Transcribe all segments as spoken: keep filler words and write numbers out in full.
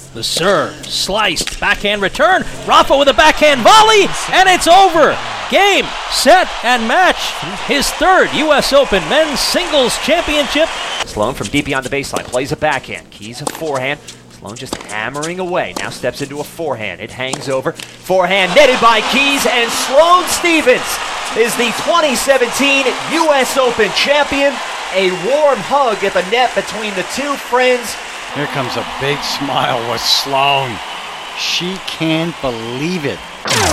The serve, sliced, backhand return. Rafa with a backhand volley, and it's over. Game, set, and match. His third U S Open Men's Singles Championship. Sloane from deep beyond the baseline plays a backhand. Keys a forehand. Sloane just hammering away. Now steps into a forehand. It hangs over. Forehand netted by Keys, and Sloane Stephens is the twenty seventeen U S Open champion. A warm hug at the net between the two friends. Here comes a big smile with Sloane. She can't believe it.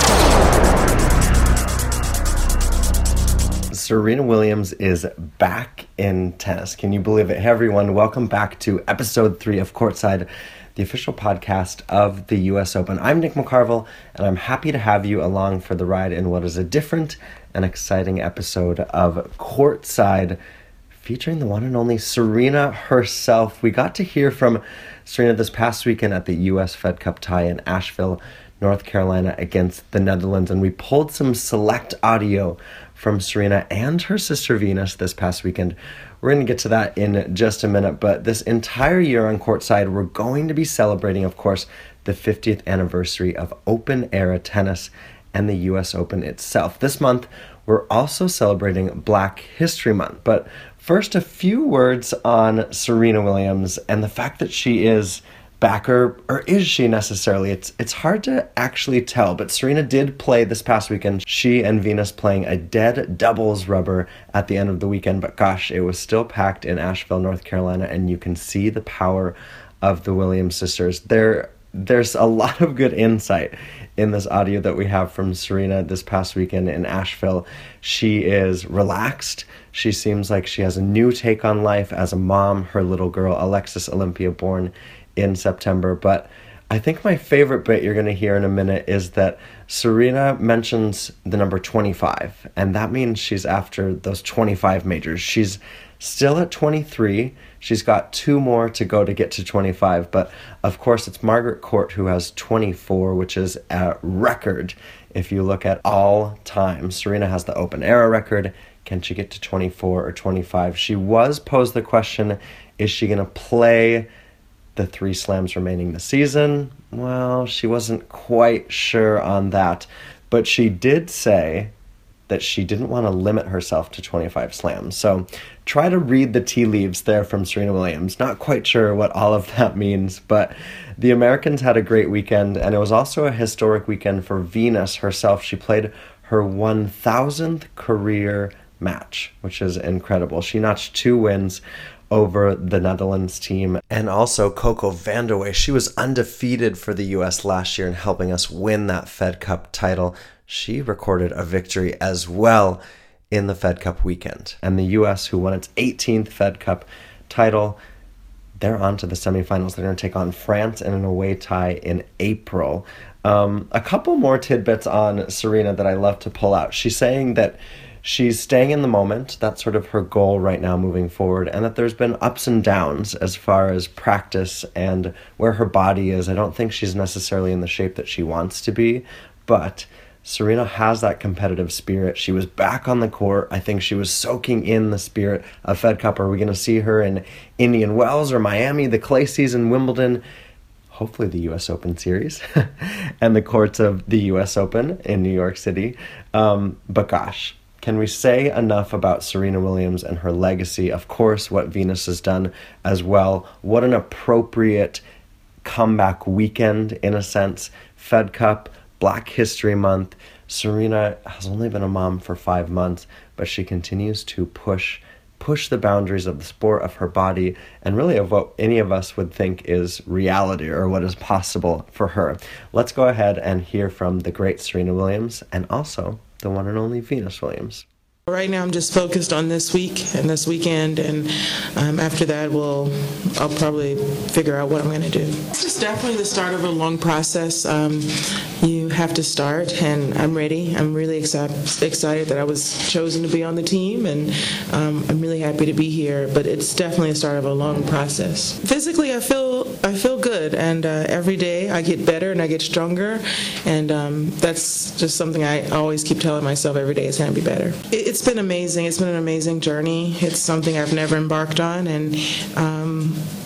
Serena Williams is back in tennis. Can you believe it? Hey everyone, welcome back to episode three of Courtside, the official podcast of the U S Open. I'm Nick McCarville, and I'm happy to have you along for the ride in what is a different and exciting episode of Courtside, featuring the one and only Serena herself. We got to hear from Serena this past weekend at the U S Fed Cup tie in Asheville, North Carolina against the Netherlands, and we pulled some select audio from Serena and her sister Venus this past weekend. We're going to get to that in just a minute, but this entire year on Courtside, we're going to be celebrating, of course, the fiftieth anniversary of open-era tennis and the U S Open itself. This month, we're also celebrating Black History Month, but first, a few words on Serena Williams and the fact that she is back, or, or is she necessarily? It's it's hard to actually tell, but Serena did play this past weekend. She and Venus playing a dead doubles rubber at the end of the weekend, but gosh, it was still packed in Asheville, North Carolina, and you can see the power of the Williams sisters. There, there's a lot of good insight in this audio that we have from Serena this past weekend in Asheville. She is relaxed. She seems like she has a new take on life as a mom. Her little girl, Alexis Olympia, born in September. But I think my favorite bit you're going to hear in a minute is that Serena mentions the number twenty-five, and that means she's after those twenty-five majors. She's still at twenty-three. She's got two more to go to get to twenty-five, but of course it's Margaret Court who has twenty-four, which is a record if you look at all time. Serena has the open era record. Can she get to twenty-four or twenty-five? She was posed the question, is she going to play the three slams remaining this season? Well, she wasn't quite sure on that, but she did say that she didn't want to limit herself to twenty-five slams. So try to read the tea leaves there from Serena Williams. Not quite sure what all of that means, but the Americans had a great weekend, and it was also a historic weekend for Venus herself. She played her one thousandth career match, which is incredible. She notched two wins over the Netherlands team, and also Coco Vandeweghe. She was undefeated for the U S last year in helping us win that Fed Cup title. She recorded a victory as well in the Fed Cup weekend. And the U S, who won its eighteenth Fed Cup title, they're on to the semifinals. They're going to take on France in an away tie in April. Um, a couple more tidbits on Serena that I love to pull out. She's saying that she's staying in the moment. That's sort of her goal right now moving forward, and that there's been ups and downs as far as practice and where her body is. I don't think she's necessarily in the shape that she wants to be, but Serena has that competitive spirit. She was back on the court. I think she was soaking in the spirit of Fed Cup. Are we going to see her in Indian Wells or Miami, the clay season, Wimbledon, hopefully the U S Open series, and the courts of the U S Open in New York City? Um, but gosh, can we say enough about Serena Williams and her legacy? Of course, what Venus has done as well. What an appropriate comeback weekend, in a sense. Fed Cup, Black History Month. Serena has only been a mom for five months, but she continues to push push the boundaries of the sport, of her body, and really of what any of us would think is reality or what is possible for her. Let's go ahead and hear from the great Serena Williams and also the one and only Venus Williams. Right now I'm just focused on this week and this weekend, and um, after that we'll I'll probably figure out what I'm going to do. This is definitely the start of a long process. Um, you have to start, and I'm ready. I'm really exci- excited that I was chosen to be on the team, and um, I'm really happy to be here, but it's definitely a start of a long process. Physically, I feel I feel good, and uh, every day I get better and I get stronger, and um, that's just something I always keep telling myself every day is going to be better. It, It's been amazing. It's been an amazing journey. It's something I've never embarked on, and um,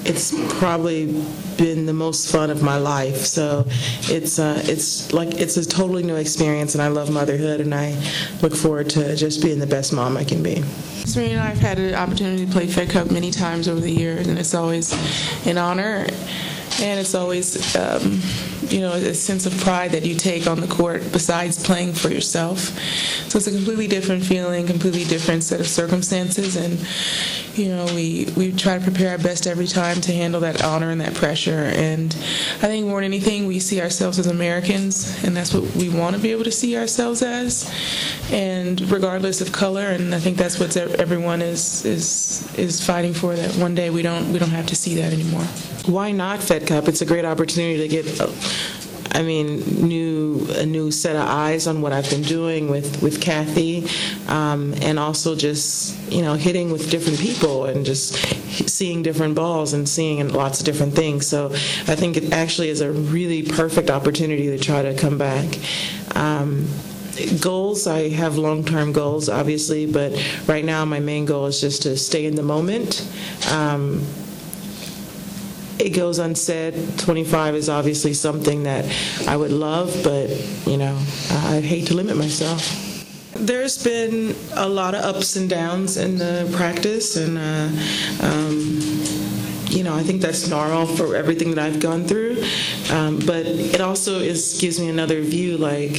it's probably been the most fun of my life. So it's uh, it's like it's a totally new experience, and I love motherhood, and I look forward to just being the best mom I can be. Serena and I have had an opportunity to play Fed Cup many times over the years, and it's always an honor, and it's always um, you know, a sense of pride that you take on the court besides playing for yourself. So it's a completely different feeling, completely different set of circumstances, and you know, we, we try to prepare our best every time to handle that honor and that pressure. And I think more than anything, we see ourselves as Americans, and that's what we want to be able to see ourselves as, and regardless of color. And I think that's what everyone is is is fighting for, that one day we don't we don't have to see that anymore. Why not Fed Cup? It's a great opportunity to get a, I mean, new a new set of eyes on what I've been doing with with Kathy, um, and also just, you know, hitting with different people and just seeing different balls and seeing lots of different things. So I think it actually is a really perfect opportunity to try to come back. Um, Goals, I have long-term goals, obviously, but right now my main goal is just to stay in the moment. Um, It goes unsaid, twenty-five is obviously something that I would love, but, you know, I hate to limit myself. There's been a lot of ups and downs in the practice, and, uh, um, you know, I think that's normal for everything that I've gone through. Um, but it also is gives me another view, like,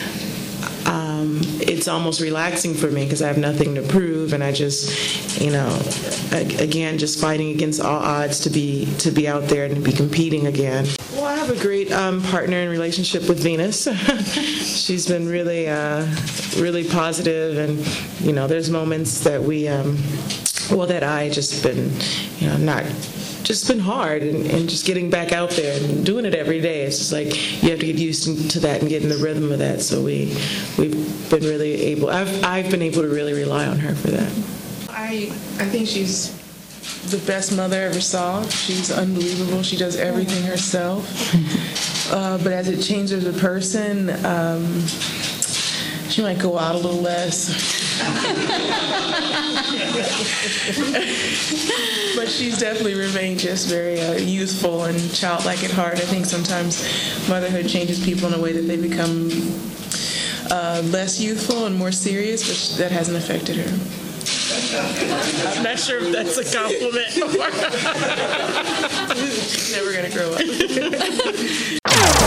Um, it's almost relaxing for me because I have nothing to prove, and I just, you know, again, just fighting against all odds to be to be out there and to be competing again. Well, I have a great um, partner in relationship with Venus. She's been really, uh, really positive, and you know, there's moments that we, um, well, that I just been, you know, not. just been hard, and, and just getting back out there and doing it every day. It's just like you have to get used to that and get in the rhythm of that. So we, we've been really able, I've, I've been able to really rely on her for that. I, I think she's the best mother I ever saw. She's unbelievable. She does everything herself. Uh, but as it changes a person, um, she might go out a little less. But she's definitely remained just very uh, youthful and childlike at heart. I think sometimes motherhood changes people in a way that they become uh, less youthful and more serious, but that hasn't affected her. I'm not sure if that's a compliment. She's never going to grow up.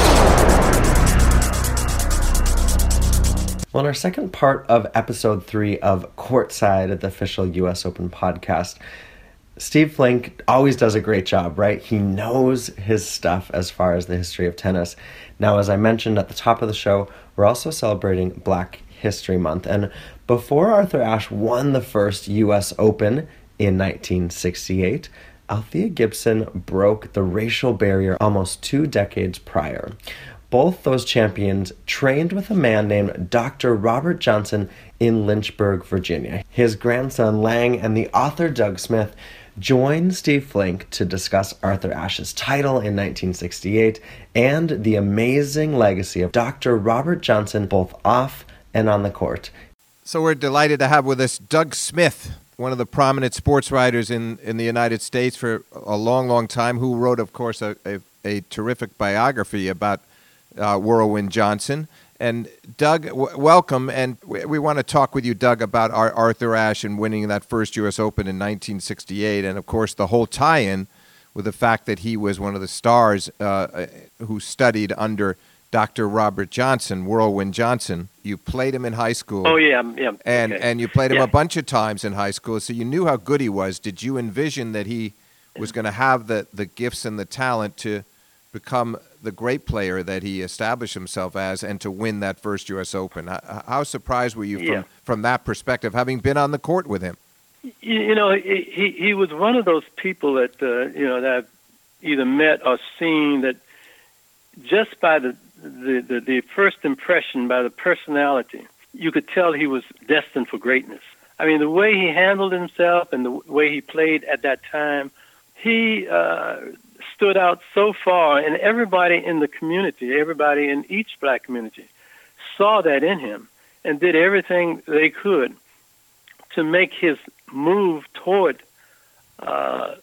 Well, in our second part of episode three of Courtside, the official U S Open podcast, Steve Flink always does a great job, right? He knows his stuff as far as the history of tennis. Now, as I mentioned at the top of the show, we're also celebrating Black History Month. And before Arthur Ashe won the first U S Open in nineteen sixty-eight, Althea Gibson broke the racial barrier almost two decades prior. Both those champions trained with a man named Doctor Robert Johnson in Lynchburg, Virginia. His grandson, Lang, and the author Doug Smith joined Steve Flink to discuss Arthur Ashe's title in nineteen sixty-eight and the amazing legacy of Doctor Robert Johnson both off and on the court. So we're delighted to have with us Doug Smith, one of the prominent sports writers in, in the United States for a long, long time, who wrote, of course, a, a, a terrific biography about Uh, Whirlwind Johnson. And Doug, w- welcome. And we, we want to talk with you, Doug, about our Arthur Ashe and winning that first U S Open in nineteen sixty-eight. And, of course, the whole tie-in with the fact that he was one of the stars uh, who studied under Doctor Robert Johnson, Whirlwind Johnson. You played him in high school. Oh, yeah. yeah. And, okay. and you played him yeah. a bunch of times in high school, so you knew how good he was. Did you envision that he was going to have the, the gifts and the talent to become the great player that he established himself as and to win that first U S Open? How, how surprised were you from, yeah. from that perspective, having been on the court with him? You, you know, he, he was one of those people that, uh, you know, that I've either met or seen that just by the, the, the, the first impression, by the personality, you could tell he was destined for greatness. I mean, the way he handled himself and the way he played at that time, he uh, stood out so far, and everybody in the community, everybody in each black community, saw that in him and did everything they could to make his move toward uh,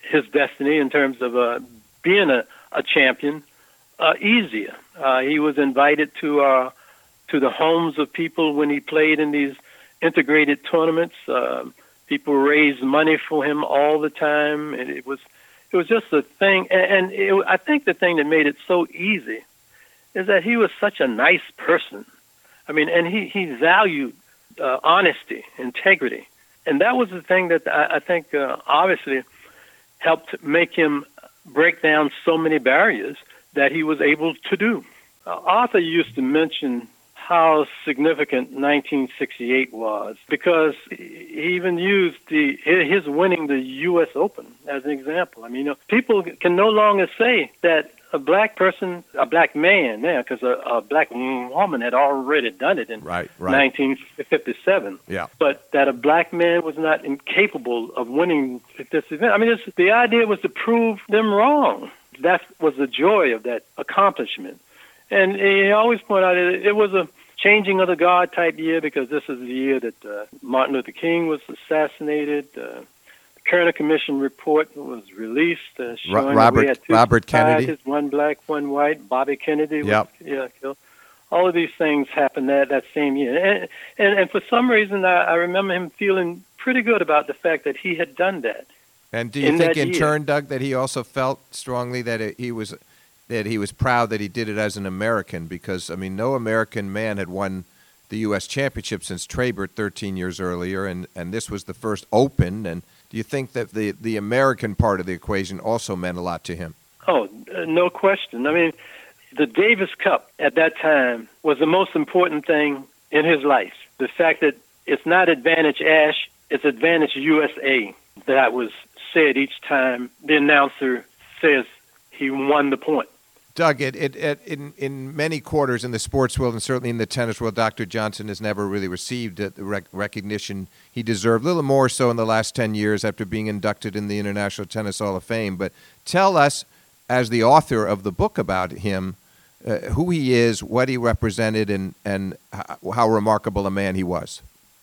his destiny in terms of uh, being a, a champion uh, easier. Uh, he was invited to uh, to the homes of people when he played in these integrated tournaments. Uh, people raised money for him all the time, and it was it was just a thing. And, and it, I think the thing that made it so easy is that he was such a nice person. I mean, and he he valued uh, honesty, integrity, and that was the thing that I, I think uh, obviously helped make him break down so many barriers that he was able to do. Uh, Arthur used to mention how significant nineteen sixty-eight was because he even used the his winning the U S Open as an example. I mean, you know, people can no longer say that a black person, a black man, yeah, because a, a black woman had already done it in right, right. nineteen fifty-seven. Yeah. But that a black man was not incapable of winning this event. I mean, it's, the idea was to prove them wrong. That was the joy of that accomplishment. And he always pointed out it, it was a changing of the guard type year because this is the year that uh, Martin Luther King was assassinated. Uh, the Kerner Commission report was released uh, showing Robert, that we had two Robert Kennedy, societies, one black, one white. Bobby Kennedy was yep. yeah, killed. All of these things happened that, that same year. And, and, and for some reason, I, I remember him feeling pretty good about the fact that he had done that. And do you in think in year. turn, Doug, that he also felt strongly that it, he was that he was proud that he did it as an American? Because, I mean, no American man had won the U S championship since Trabert thirteen years earlier, and, and this was the first Open. And do you think that the, the American part of the equation also meant a lot to him? Oh, uh, no question. I mean, the Davis Cup at that time was the most important thing in his life. The fact that it's not Advantage Ash, it's Advantage U S A. That was said each time the announcer says he won the point. Doug, it, it, it, in, in many quarters in the sports world and certainly in the tennis world, Doctor Johnson has never really received the rec- recognition he deserved, a little more so in the last ten years after being inducted in the International Tennis Hall of Fame. But tell us, as the author of the book about him, uh, who he is, what he represented, and, and how, how remarkable a man he was.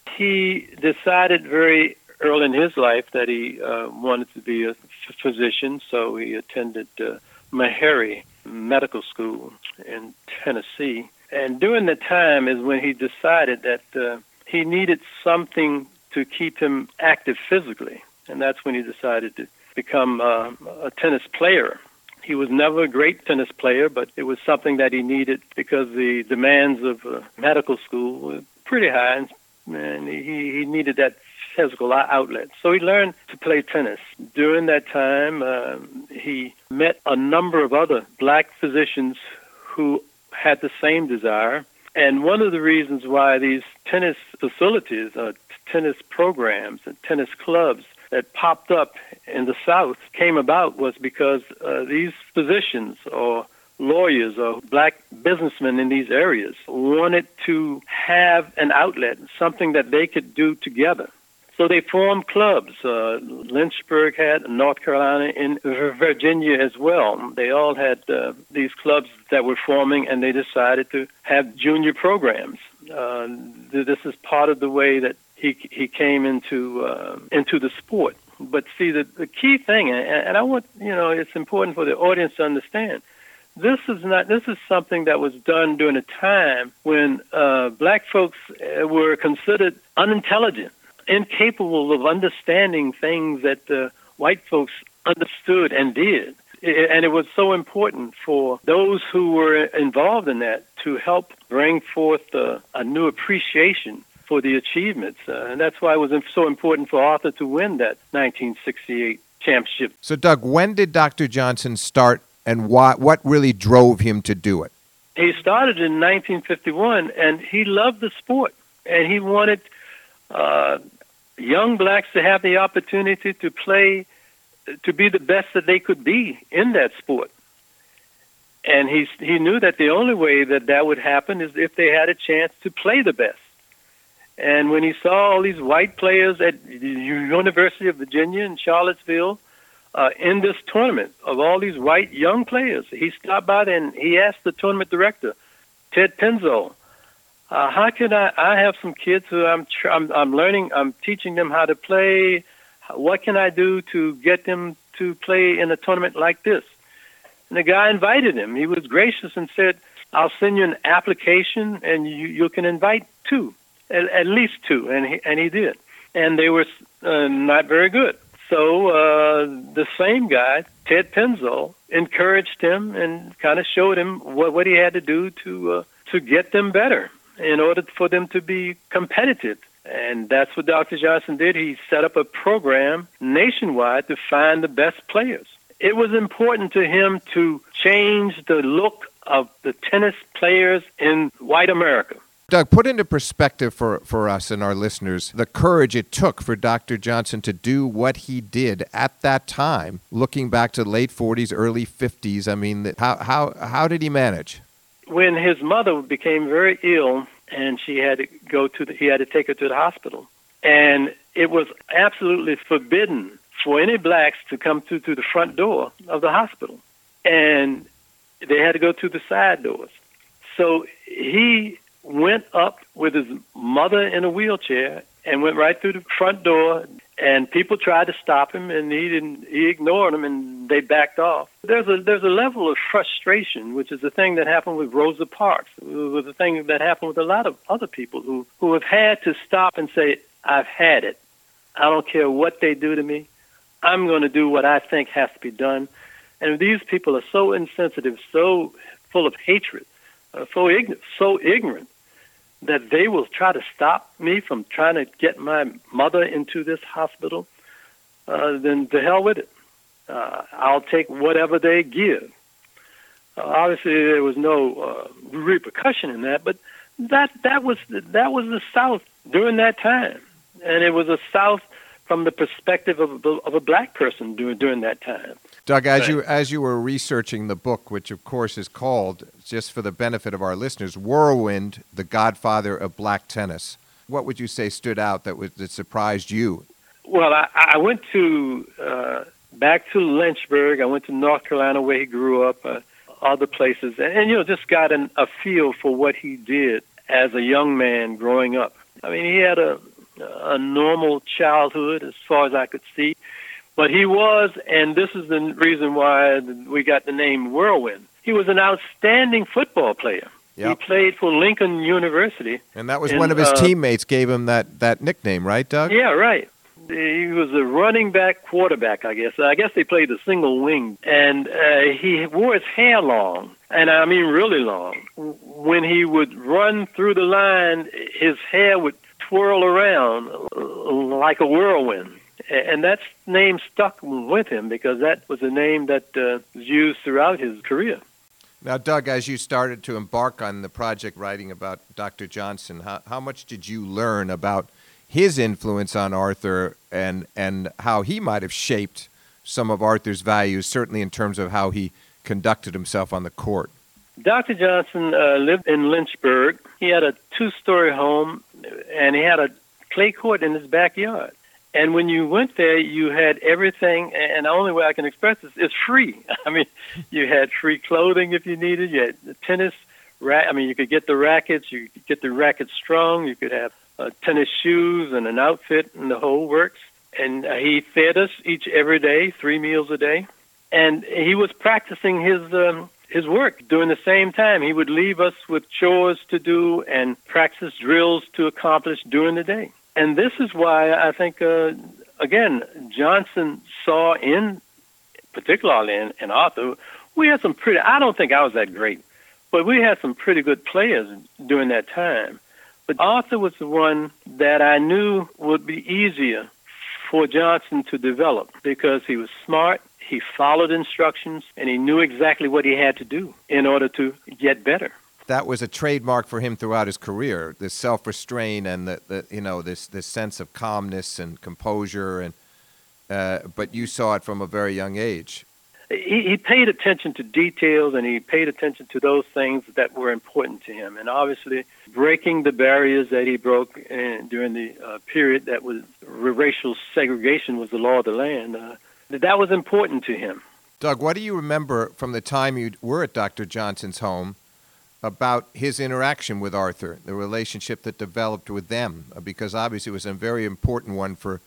He decided very early in his life that he uh, wanted to be a physician, so he attended uh, Meharry Medical School in Tennessee. And during the time is when he decided that uh, he needed something to keep him active physically, and that's when he decided to become uh, a tennis player. He was never a great tennis player, but it was something that he needed because the demands of uh, medical school were pretty high, and he, he needed that physical outlet. So he learned to play tennis. During that time, uh, he met a number of other black physicians who had the same desire. And one of the reasons why these tennis facilities, uh, tennis programs, and tennis clubs that popped up in the South came about was because uh, these physicians or lawyers or black businessmen in these areas wanted to have an outlet, something that they could do together. So they formed clubs. Uh, Lynchburg had, North Carolina, in Virginia as well. They all had uh, these clubs that were forming, and they decided to have junior programs. Uh, this is part of the way that he he came into uh, into the sport. But see, the, the key thing, and, and I want, you know, it's important for the audience to understand, this is not. This is something that was done during a time when uh, black folks were considered unintelligent, incapable of understanding things that uh, white folks understood and did. And it was so important for those who were involved in that to help bring forth uh, a new appreciation for the achievements. Uh, and that's why it was so important for Arthur to win that nineteen sixty-eight championship. So, Doug, when did Doctor Johnson start, and why, what really drove him to do it? He started in nineteen fifty-one, and he loved the sport, and he wanted uh, young blacks to have the opportunity to play, to be the best that they could be in that sport. And he he knew that the only way that that would happen is if they had a chance to play the best. And when he saw all these white players at the University of Virginia in Charlottesville uh, in this tournament of all these white young players, he stopped by there and he asked the tournament director, Ted Penzo, Uh, how can I? I have some kids who I'm, tr- I'm I'm learning. I'm teaching them how to play. What can I do to get them to play in a tournament like this? And the guy invited him. He was gracious and said, I'll send you an application, and you, you can invite two, at, at least two. And he, and he did. And they were uh, not very good. So uh, the same guy, Ted Penzl, encouraged him and kind of showed him what, what he had to do to uh, to get them better in order for them to be competitive. And that's what Doctor Johnson did. He set up a program nationwide to find the best players. It was important to him to change the look of the tennis players in white America. Doug, put into perspective for, for us and our listeners the courage it took for Doctor Johnson to do what he did at that time, looking back to the late forties, early fifties. I mean, how how how did he manage? When his mother became very ill and she had to go to the, he had to take her to the hospital, and it was absolutely forbidden for any blacks to come through to the front door of the hospital, and they had to go through the side doors. So he went up with his mother in a wheelchair and went right through the front door, and people tried to stop him, and he didn't. He ignored them, and they backed off. There's a there's a level of frustration, which is the thing that happened with Rosa Parks. It was the thing that happened with a lot of other people who who have had to stop and say, "I've had it. I don't care what they do to me. I'm going to do what I think has to be done." And these people are so insensitive, so full of hatred, uh, so ignorant, so ignorant, that they will try to stop me from trying to get my mother into this hospital, uh, then to hell with it. Uh, I'll take whatever they give. Uh, obviously, there was no uh, repercussion in that, but that that was that was the South during that time, and it was a South from the perspective of a, of a black person during during that time. Doug, as you as you were researching the book, which of course is called, just for the benefit of our listeners, Whirlwind, the Godfather of Black Tennis, what would you say stood out that was that surprised you? Well, I, I went to uh, back to Lynchburg. I went to North Carolina, where he grew up, uh, other places, and, and you know, just got an, a feel for what he did as a young man growing up. I mean, he had a a normal childhood as far as I could see. But he was, and this is the reason why we got the name Whirlwind, he was an outstanding football player. Yep. He played for Lincoln University. And that was and, one of his uh, teammates gave him that, that nickname, right, Doug? Yeah, right. He was a running back quarterback, I guess. I guess they played a single wing. And uh, he wore his hair long, and I mean really long. When he would run through the line, his hair would twirl around like a whirlwind. And that name stuck with him because that was a name that uh, was used throughout his career. Now, Doug, as you started to embark on the project writing about Doctor Johnson, how, how much did you learn about his influence on Arthur and, and how he might have shaped some of Arthur's values, certainly in terms of how he conducted himself on the court? Doctor Johnson uh, lived in Lynchburg. He had a two-story home, and he had a clay court in his backyard. And when you went there, you had everything, and the only way I can express this is free. I mean, you had free clothing if you needed. You had the tennis rack. I mean, you could get the rackets. You could get the rackets strung. You could have uh, tennis shoes and an outfit and the whole works. And uh, he fed us each every day, three meals a day. And he was practicing his um, his work during the same time. He would leave us with chores to do and practice drills to accomplish during the day. And this is why I think, uh, again, Johnson saw in, particularly in, in Arthur, we had some pretty, I don't think I was that great, but we had some pretty good players during that time. But Arthur was the one that I knew would be easier for Johnson to develop because he was smart, he followed instructions, and he knew exactly what he had to do in order to get better. That was a trademark for him throughout his career, this self-restraint and the, the you know this this sense of calmness and composure, and uh, but you saw it from a very young age. He, he paid attention to details, and he paid attention to those things that were important to him. And obviously, breaking the barriers that he broke in, during the uh, period that was racial segregation was the law of the land, uh, that was important to him. Doug, what do you remember from the time you were at Doctor Johnson's home about his interaction with Arthur, the relationship that developed with them? Because obviously it was a very important one for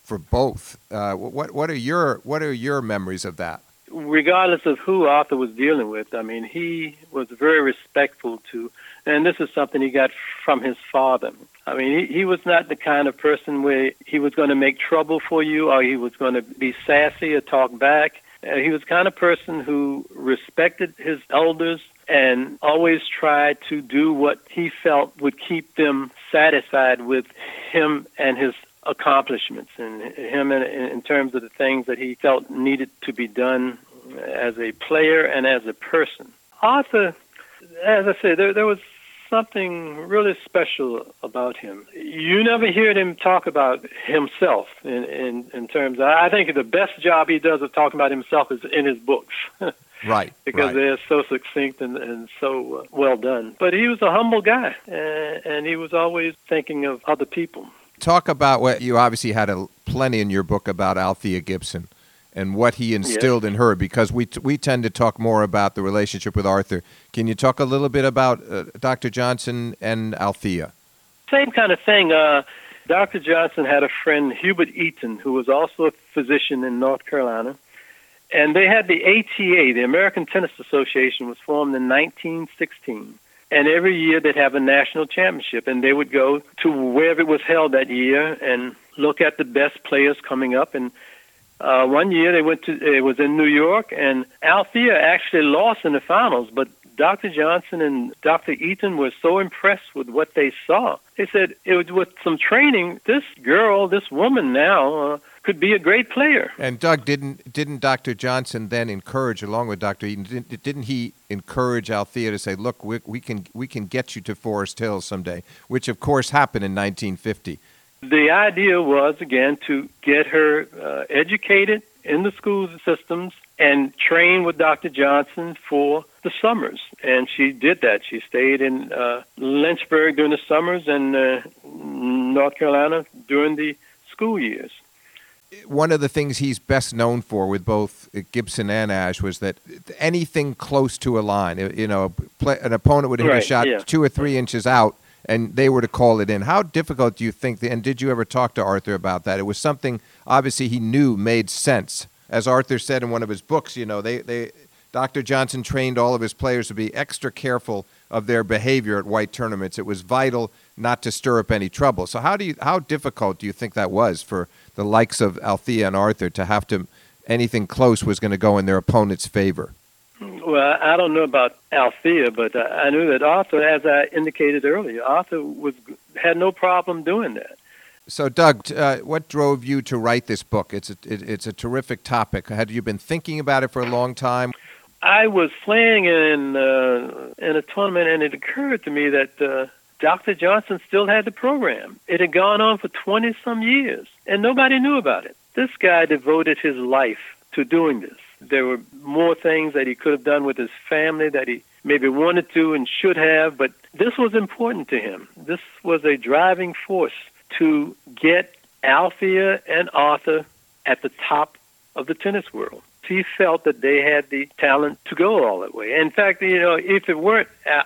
for both. Uh, what what are your what are your memories of that? Regardless of who Arthur was dealing with, I mean, he was very respectful to, and this is something he got from his father. I mean, he, he was not the kind of person where he was going to make trouble for you or he was going to be sassy or talk back. Uh, he was the kind of person who respected his elders and always tried to do what he felt would keep them satisfied with him and his accomplishments and him in, in terms of the things that he felt needed to be done as a player and as a person. Arthur, as I said, there, there was something really special about him. You never heard him talk about himself in, in, in terms of, I think the best job he does of talking about himself is in his books. Right. Because right. they're so succinct and, and so uh, well done. But he was a humble guy, and, and he was always thinking of other people. Talk about what you obviously had a, plenty in your book about Althea Gibson and what he instilled yes. in her, because we t- we tend to talk more about the relationship with Arthur. Can you talk a little bit about uh, Doctor Johnson and Althea? Same kind of thing. Uh, Doctor Johnson had a friend, Hubert Eaton, who was also a physician in North Carolina. And they had the A T A, the American Tennis Association, was formed in nineteen sixteen. And every year they'd have a national championship, and they would go to wherever it was held that year and look at the best players coming up. And uh, one year they went to, it was in New York, and Althea actually lost in the finals, but Doctor Johnson and Doctor Eaton were so impressed with what they saw. They said, it was with some training, this girl, this woman now, uh, could be a great player. And Doug, didn't didn't Doctor Johnson then encourage, along with Doctor Eaton, didn't, didn't he encourage Althea to say, "Look, we, we can we can get you to Forest Hills someday," which of course happened in nineteen fifty. The idea was again to get her uh, educated in the school systems and train with Doctor Johnson for the summers, and she did that. She stayed in uh, Lynchburg during the summers and uh, North Carolina during the school years. One of the things he's best known for with both Gibson and Ashe was that anything close to a line, you know, play, an opponent would hit right, a shot yeah. two or three inches out, and they were to call it in. How difficult do you think, the, and did you ever talk to Arthur about that? It was something, obviously, he knew made sense. As Arthur said in one of his books, you know, they, they Doctor Johnson trained all of his players to be extra careful of their behavior at white tournaments. It was vital not to stir up any trouble. So how do you, how difficult do you think that was for the likes of Althea and Arthur to have to, anything close was going to go in their opponent's favor? Well, I don't know about Althea, but I knew that Arthur, as I indicated earlier, Arthur was had no problem doing that. So, Doug, uh, what drove you to write this book? It's a, it, it's a terrific topic. Had you been thinking about it for a long time? I was playing in uh, in a tournament, and it occurred to me that uh, Doctor Johnson still had the program. It had gone on for twenty-some years, and nobody knew about it. This guy devoted his life to doing this. There were more things that he could have done with his family that he maybe wanted to and should have, but this was important to him. This was a driving force to get Althea and Arthur at the top of the tennis world. He felt that they had the talent to go all that way. In fact, you know, if it weren't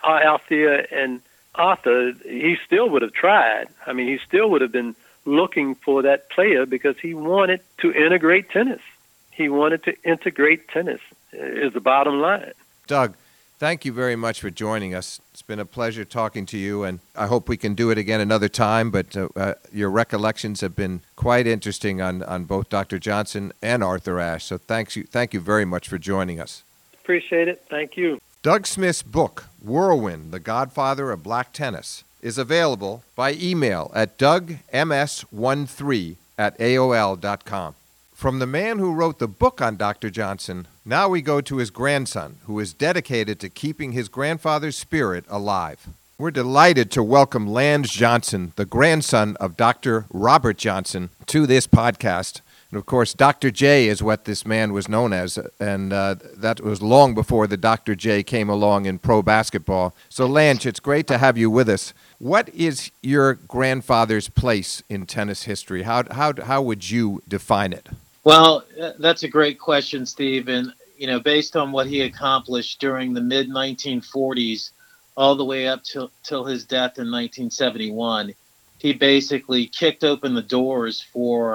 Althea and Arthur, he still would have tried. I mean, he still would have been looking for that player because he wanted to integrate tennis. He wanted to integrate tennis is the bottom line. Doug, thank you very much for joining us. It's been a pleasure talking to you, and I hope we can do it again another time, but uh, uh, your recollections have been quite interesting on, on both Doctor Johnson and Arthur Ashe, so thanks you, thank you very much for joining us. Appreciate it. Thank you. Doug Smith's book, Whirlwind, The Godfather of Black Tennis, is available by email at doug m s thirteen at a o l dot com. From the man who wrote the book on Doctor Johnson, now we go to his grandson, who is dedicated to keeping his grandfather's spirit alive. We're delighted to welcome Lance Johnson, the grandson of Doctor Robert Johnson, to this podcast. And, of course, Doctor J is what this man was known as, and uh, that was long before the Doctor J came along in pro basketball. So, Lance, it's great to have you with us. What is your grandfather's place in tennis history? How, how, how would you define it? Well, that's a great question, Steve. And, you know, based on what he accomplished during the mid nineteen forties all the way up till, till his death in nineteen seventy-one, he basically kicked open the doors for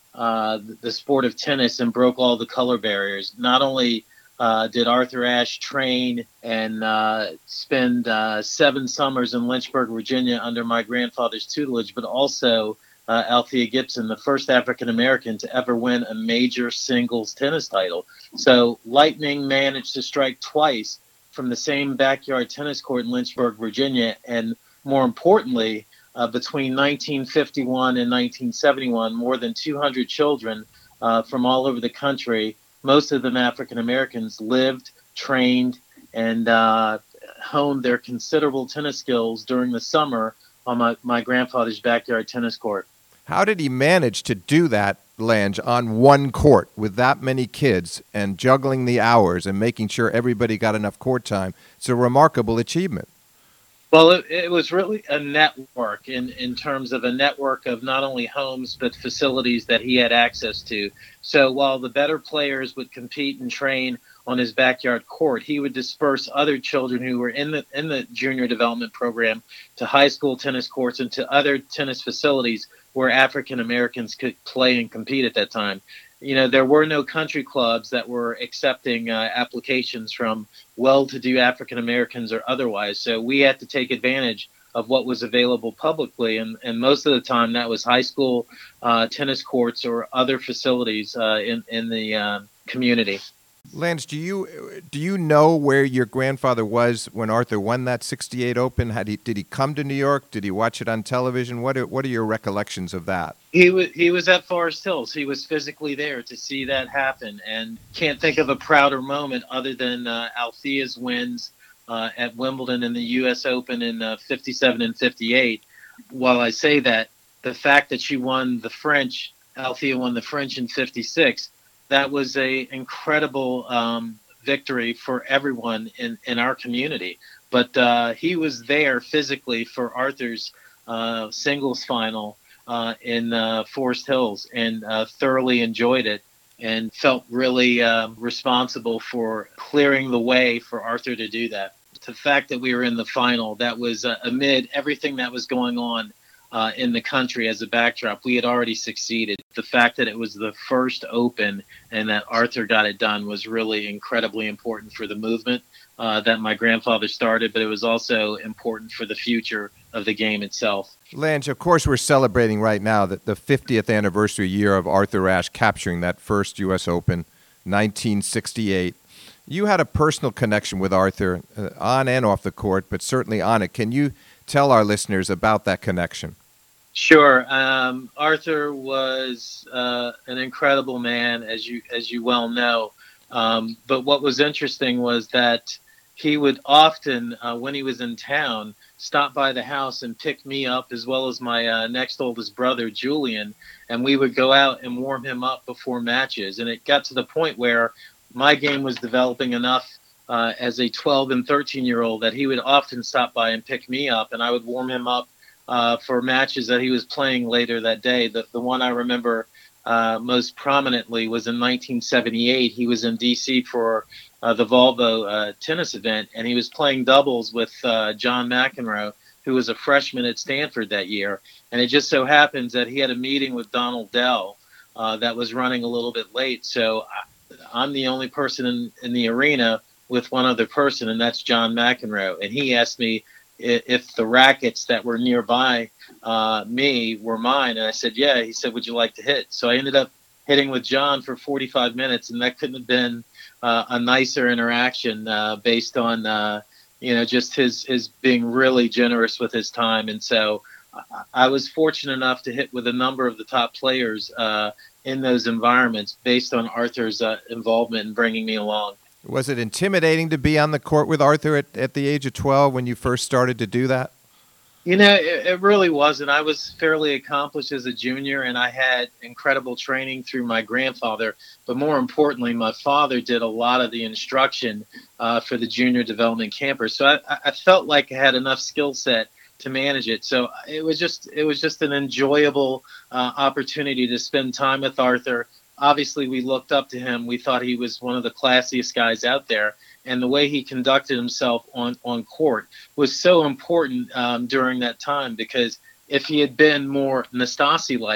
uh, the, the sport of tennis and broke all the color barriers. Not only uh, did Arthur Ashe train and uh, spend uh, seven summers in Lynchburg, Virginia under my grandfather's tutelage, but also uh, Althea Gibson, the first African-American to ever win a major singles tennis title. So Lightning managed to strike twice from the same backyard tennis court in Lynchburg, Virginia, and more importantly, uh, between nineteen fifty-one and nineteen seventy-one, more than two hundred children uh, from all over the country, most of them African Americans, lived, trained, and uh, honed their considerable tennis skills during the summer on my, my grandfather's backyard tennis court. How did he manage to do that, Lange, on one court with that many kids and juggling the hours and making sure everybody got enough court time? It's a remarkable achievement. Well, it, it was really a network in, in terms of a network of not only homes but facilities that he had access to. So while the better players would compete and train on his backyard court, he would disperse other children who were in the in the junior development program to high school tennis courts and to other tennis facilities where African Americans could play and compete at that time. You know, there were no country clubs that were accepting uh, applications from well-to-do African Americans or otherwise. So we had to take advantage of what was available publicly. And, and most of the time that was high school uh, tennis courts or other facilities uh, in, in the uh, community. Lance, do you do you know where your grandfather was when Arthur won that sixty-eight Open? Had he did he come to New York? Did he watch it on television? What are, what are your recollections of that? He was he was at Forest Hills. He was physically there to see that happen, and can't think of a prouder moment other than uh, Althea's wins uh, at Wimbledon and the U S Open in uh, fifty-seven and fifty-eight. While I say that, the fact that she won the French, Althea won the French in fifty-six. That was a incredible um, victory for everyone in, in our community. But uh, he was there physically for Arthur's uh, singles final uh, in uh, Forest Hills and uh, thoroughly enjoyed it and felt really uh, responsible for clearing the way for Arthur to do that. The fact that we were in the final, that was uh, amid everything that was going on Uh, in the country as a backdrop, we had already succeeded. The fact that it was the first Open and that Arthur got it done was really incredibly important for the movement uh, that my grandfather started, but it was also important for the future of the game itself. Lange, of course, we're celebrating right now that the fiftieth anniversary year of Arthur Ashe capturing that first U S Open, nineteen sixty-eight. You had a personal connection with Arthur uh, on and off the court, but certainly on it. Can you tell our listeners about that connection? Sure. Um, Arthur was uh, an incredible man, as you as you well know. Um, but what was interesting was that he would often, uh, when he was in town, stop by the house and pick me up as well as my uh, next oldest brother, Julian, and we would go out and warm him up before matches. And it got to the point where my game was developing enough uh, as a twelve and thirteen year old that he would often stop by and pick me up, and I would warm him up uh, for matches that he was playing later that day. The, the one I remember uh, most prominently was in nineteen seventy-eight. He was in D C for uh, the Volvo uh, tennis event, and he was playing doubles with uh, John McEnroe, who was a freshman at Stanford that year. And it just so happens that he had a meeting with Donald Dell uh, that was running a little bit late. So I'm the only person in, in the arena with one other person, and that's John McEnroe. And he asked me if, if the rackets that were nearby uh, me were mine. And I said, yeah. He said, would you like to hit? So I ended up hitting with John for forty-five minutes, and that couldn't have been uh, a nicer interaction uh, based on, uh, you know, just his, his being really generous with his time. And so I was fortunate enough to hit with a number of the top players uh, in those environments based on Arthur's uh, involvement in bringing me along. Was it intimidating to be on the court with Arthur at, at the age of twelve when you first started to do that? You know, it, it really wasn't. I was fairly accomplished as a junior, and I had incredible training through my grandfather. But more importantly, my father did a lot of the instruction uh, for the junior development campers. So I, I felt like I had enough skill set to manage it. So it was just it was just an enjoyable uh, opportunity to spend time with Arthur. Obviously, we looked up to him. We thought he was one of the classiest guys out there. And the way he conducted himself on, on court was so important um, during that time, because if he had been more Nastase-like,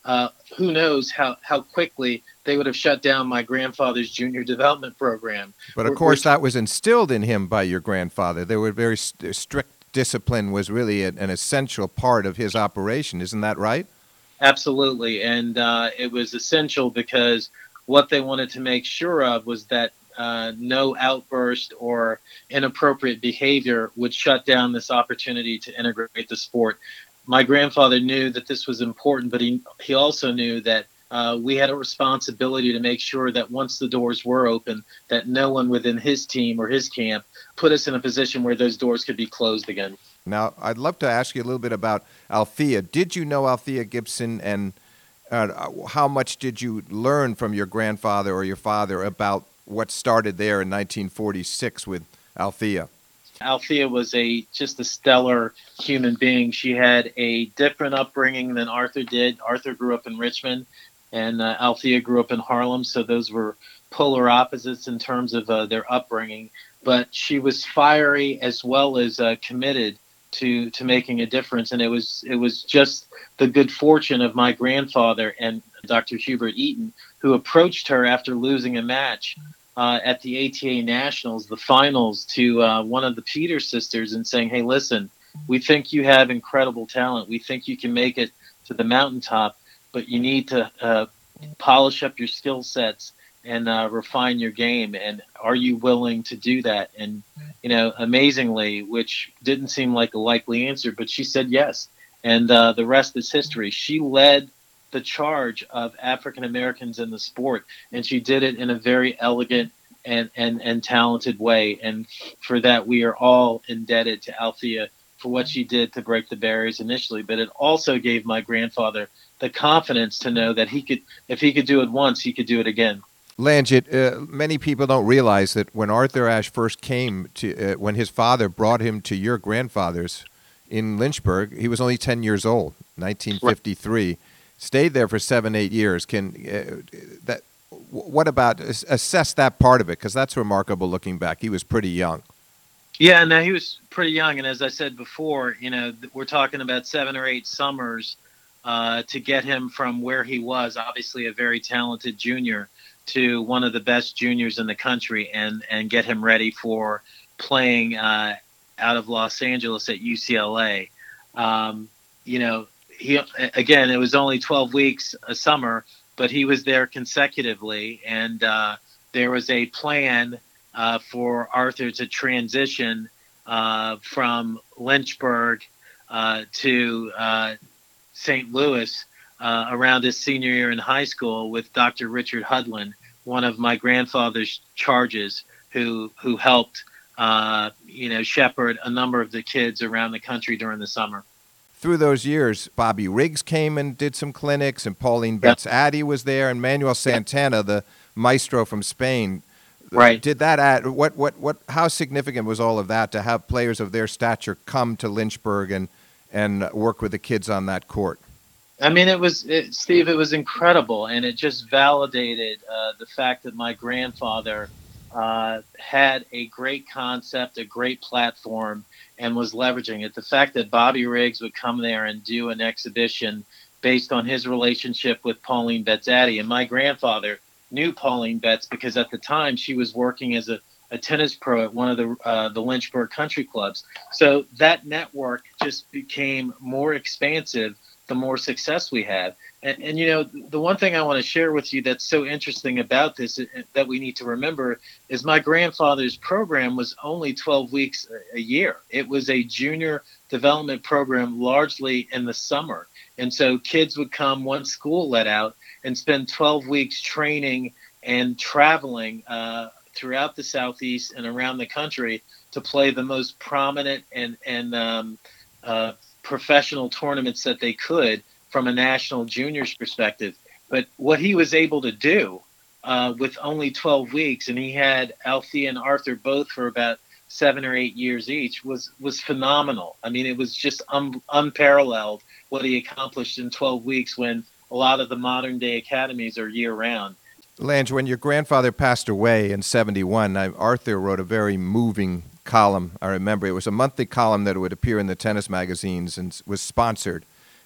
uh, who knows how, how quickly they would have shut down my grandfather's junior development program. But of We're- course, we're- that was instilled in him by your grandfather. They were very st- strict discipline was really a, an essential part of his operation. Isn't that right? Absolutely. And uh, it was essential because what they wanted to make sure of was that uh, no outburst or inappropriate behavior would shut down this opportunity to integrate the sport. My grandfather knew that this was important, but he, he also knew that uh, we had a responsibility to make sure that once the doors were open, that no one within his team or his camp put us in a position where those doors could be closed again. Now, I'd love to ask you a little bit about Althea. Did you know Althea Gibson, and uh, how much did you learn from your grandfather or your father about what started there in nineteen forty-six with Althea? Althea was a just a stellar human being. She had a different upbringing than Arthur did. Arthur grew up in Richmond, and uh, Althea grew up in Harlem, so those were polar opposites in terms of uh, their upbringing. But she was fiery as well as uh, committed to to making a difference, and it was it was just the good fortune of my grandfather and Doctor Hubert Eaton, who approached her after losing a match uh, at the A T A Nationals, the finals, to uh, one of the Peters sisters, and saying, "Hey, listen, we think you have incredible talent. We think you can make it to the mountaintop, but you need to uh, polish up your skill sets and uh, refine your game. And are you willing to do that?" And, you know, amazingly, which didn't seem like a likely answer, but she said yes. And uh, the rest is history. She led the charge of African Americans in the sport, and she did it in a very elegant and, and, and talented way. And for that, we are all indebted to Althea for what she did to break the barriers initially. But it also gave my grandfather the confidence to know that he could, if he could do it once, he could do it again. Lanjit, uh, many people don't realize that when Arthur Ashe first came to, uh, when his father brought him to your grandfather's in Lynchburg, he was only ten years old, nineteen fifty-three. Right. Stayed there for seven, eight years. Can uh, that? What about assess that part of it? Because that's remarkable looking back. He was pretty young. Yeah, no, he was pretty young, and as I said before, you know, we're talking about seven or eight summers uh, to get him from where he was, obviously a very talented junior, to one of the best juniors in the country, and and get him ready for playing uh, out of Los Angeles at U C L A. Um, you know, he again, it was only twelve weeks a summer, but he was there consecutively, and uh, there was a plan uh, for Arthur to transition uh, from Lynchburg uh, to uh, Saint Louis uh, around his senior year in high school with Doctor Richard Hudlin, one of my grandfather's charges, who who helped uh, you know shepherd a number of the kids around the country during the summer. Through those years, Bobby Riggs came and did some clinics, and Pauline Betts-Addy was there, and Manuel Santana, the maestro from Spain. Right. Did that add what what what? How significant was all of that to have players of their stature come to Lynchburg and and work with the kids on that court? I mean, it was, it, Steve, it was incredible, and it just validated uh, the fact that my grandfather uh, had a great concept, a great platform, and was leveraging it. The fact that Bobby Riggs would come there and do an exhibition based on his relationship with Pauline Betts-Addy, and my grandfather knew Pauline Betts because at the time she was working as a, a tennis pro at one of the uh, the Lynchburg country clubs. So that network just became more expansive the more success we had. And, and, you know, the one thing I want to share with you that's so interesting about this that we need to remember is my grandfather's program was only twelve weeks a year. It was a junior development program largely in the summer. And so kids would come once school let out and spend twelve weeks training and traveling uh, throughout the Southeast and around the country to play the most prominent and, and um, uh, professional tournaments that they could from a national juniors perspective. But what he was able to do uh, with only twelve weeks, and he had Althea and Arthur both for about seven or eight years each, was was phenomenal. I mean, it was just un- unparalleled what he accomplished in twelve weeks when a lot of the modern day academies are year round. Lange, when your grandfather passed away in seventy-one, I, Arthur wrote a very moving column. I remember it was a monthly column that would appear in the tennis magazines and was sponsored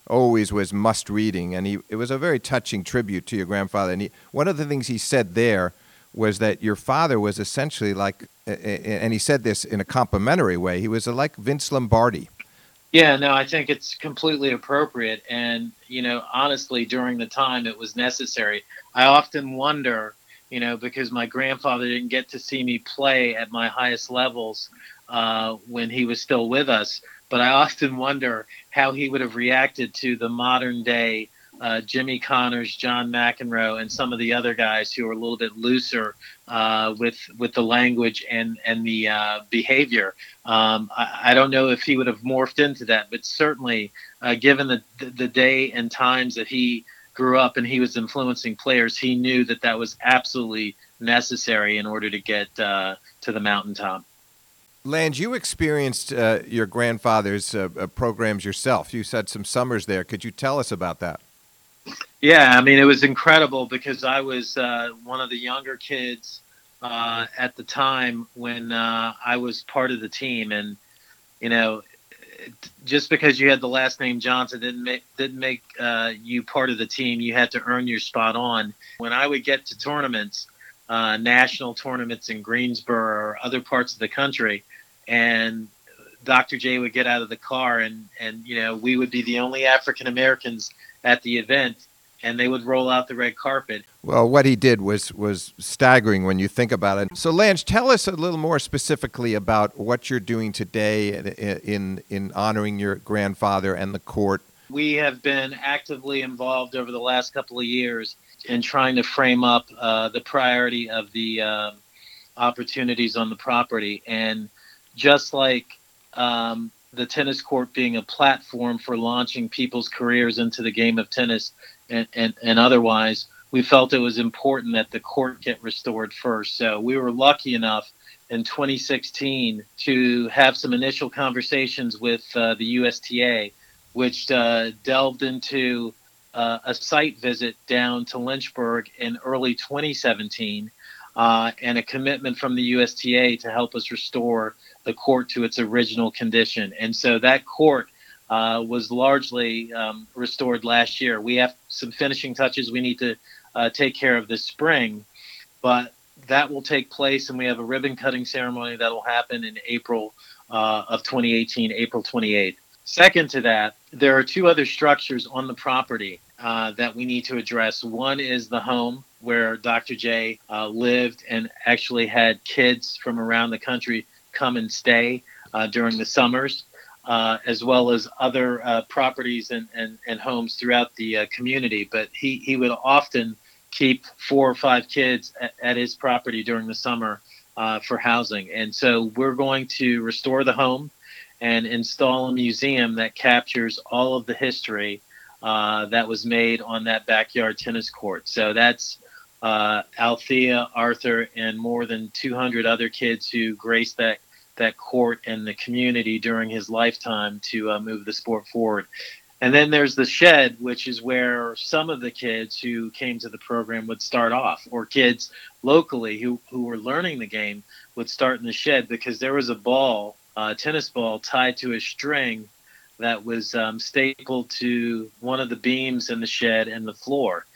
always was must reading, and he it was a very touching tribute to your grandfather. And he, one of the things he said there was that your father was essentially like, and he said this in a complimentary way, he was like Vince Lombardi. Yeah, no, I think it's completely appropriate. And, you know, honestly, during the time it was necessary. I often wonder, you know, because my grandfather didn't get to see me play at my highest levels uh, when he was still with us. But I often wonder how he would have reacted to the modern day uh, Jimmy Connors, John McEnroe, and some of the other guys who are a little bit looser uh, with with the language and and the uh, behavior. Um, I, I don't know if he would have morphed into that, but certainly, uh, given the the day and times that he grew up and he was influencing players, he knew that that was absolutely necessary in order to get uh, to the mountaintop. Lange, you experienced uh, your grandfather's uh, uh, programs yourself. You said some summers there. Could you tell us about that? Yeah, I mean, it was incredible because I was uh, one of the younger kids uh, at the time when uh, I was part of the team. And, you know, just because you had the last name Johnson didn't make, didn't make uh, you part of the team. You had to earn your spot on. When I would get to tournaments, uh, national tournaments in Greensboro or other parts of the country, and Doctor J would get out of the car and, and you know, we would be the only African Americans at the event, and they would roll out the red carpet. Well, what he did was was staggering when you think about it. So, Lange, tell us a little more specifically about what you're doing today in in, in honoring your grandfather and the court. We have been actively involved over the last couple of years in trying to frame up uh, the priority of the uh, opportunities on the property. And just like um, the tennis court being a platform for launching people's careers into the game of tennis and, and, and otherwise, we felt it was important that the court get restored first. So we were lucky enough in twenty sixteen to have some initial conversations with uh, the U S T A, which uh, delved into uh, a site visit down to Lynchburg in early twenty seventeen uh, and a commitment from the U S T A to help us restore the court to its original condition. And so that court uh, was largely um, restored last year. We have some finishing touches we need to uh, take care of this spring, but that will take place, and we have a ribbon cutting ceremony that will happen in April uh, of twenty eighteen, April twenty-eighth. Second to that, there are two other structures on the property uh, that we need to address. One is the home where Doctor J uh, lived and actually had kids from around the country come and stay uh, during the summers, uh, as well as other uh, properties and, and, and homes throughout the uh, community. But he, he would often keep four or five kids at, at his property during the summer uh, for housing. And so we're going to restore the home and install a museum that captures all of the history uh, that was made on that backyard tennis court. So that's uh, Althea, Arthur, and more than two hundred other kids who graced that that court and the community during his lifetime to uh, move the sport forward. And then there's the shed, which is where some of the kids who came to the program would start off, or kids locally who, who were learning the game would start in the shed, because there was a ball, a tennis ball, tied to a string that was um, stapled to one of the beams in the shed and the floor.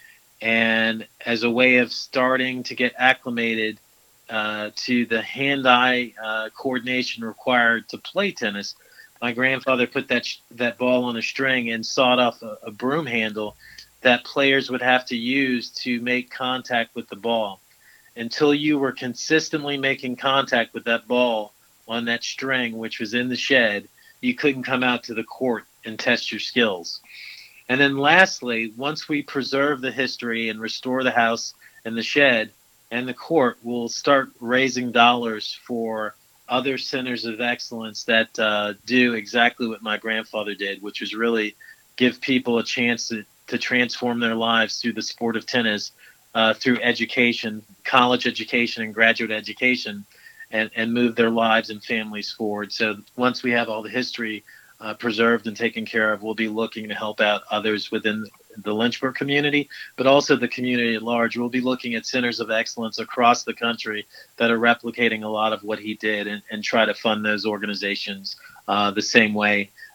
And as a way of starting to get acclimated uh, to the hand-eye uh, coordination required to play tennis, my grandfather put that sh- that ball on a string and sawed off a, a broom handle that players would have to use to make contact with the ball. Until you were consistently making contact with that ball on that string, which was in the shed, you couldn't come out to the court and test your skills. And then lastly, once we preserve the history and restore the house and the shed and the court, we'll start raising dollars for other centers of excellence that uh, do exactly what my grandfather did, which was really give people a chance to, to transform their lives through the sport of tennis, uh, through education, college education and graduate education, and, and move their lives and families forward. So once we have all the history uh, preserved and taken care of, we'll be looking to help out others within the Lynchburg community, but also the community at large. We'll be looking at centers of excellence across the country that are replicating a lot of what he did, and, and try to fund those organizations uh, the same way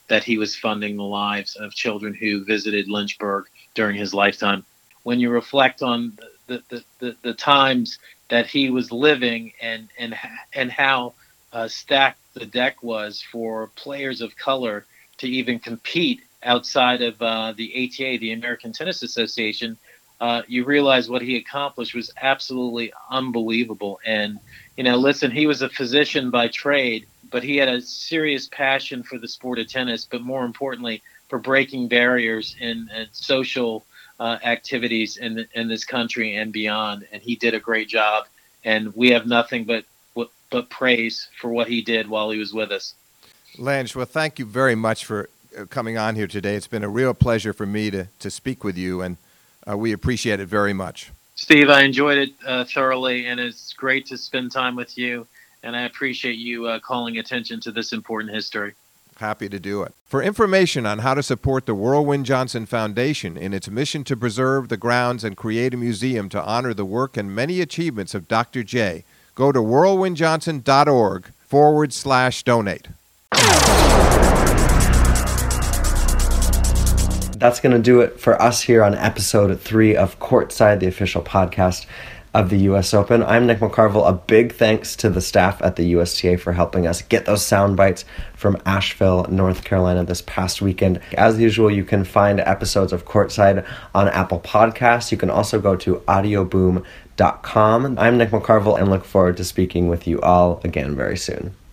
that he was funding the lives of children who visited Lynchburg during his lifetime. When you reflect on the, the, the, the times that he was living and, and, and how uh, stacked the deck was for players of color to even compete outside of uh, the A T A, the American Tennis Association, uh, you realize what he accomplished was absolutely unbelievable. And, you know, listen, he was a physician by trade, but he had a serious passion for the sport of tennis, but more importantly, for breaking barriers in, in social uh, activities in, in this country and beyond. And he did a great job. And we have nothing but, but praise for what he did while he was with us. Lange, well, thank you very much for coming on here today. It's been a real pleasure for me to, to speak with you, and uh, we appreciate it very much. Steve, I enjoyed it uh, thoroughly, and it's great to spend time with you, and I appreciate you uh, calling attention to this important history. Happy to do it. For information on how to support the Whirlwind Johnson Foundation in its mission to preserve the grounds and create a museum to honor the work and many achievements of Doctor J, go to whirlwindjohnson.org forward slash donate. That's going to do it for us here on episode three of Courtside, the official podcast of the U S Open. I'm Nick McCarville. A big thanks to the staff at the U S T A for helping us get those sound bites from Asheville, North Carolina this past weekend. As usual, you can find episodes of Courtside on Apple Podcasts. You can also go to audio boom dot com. I'm Nick McCarville and look forward to speaking with you all again very soon.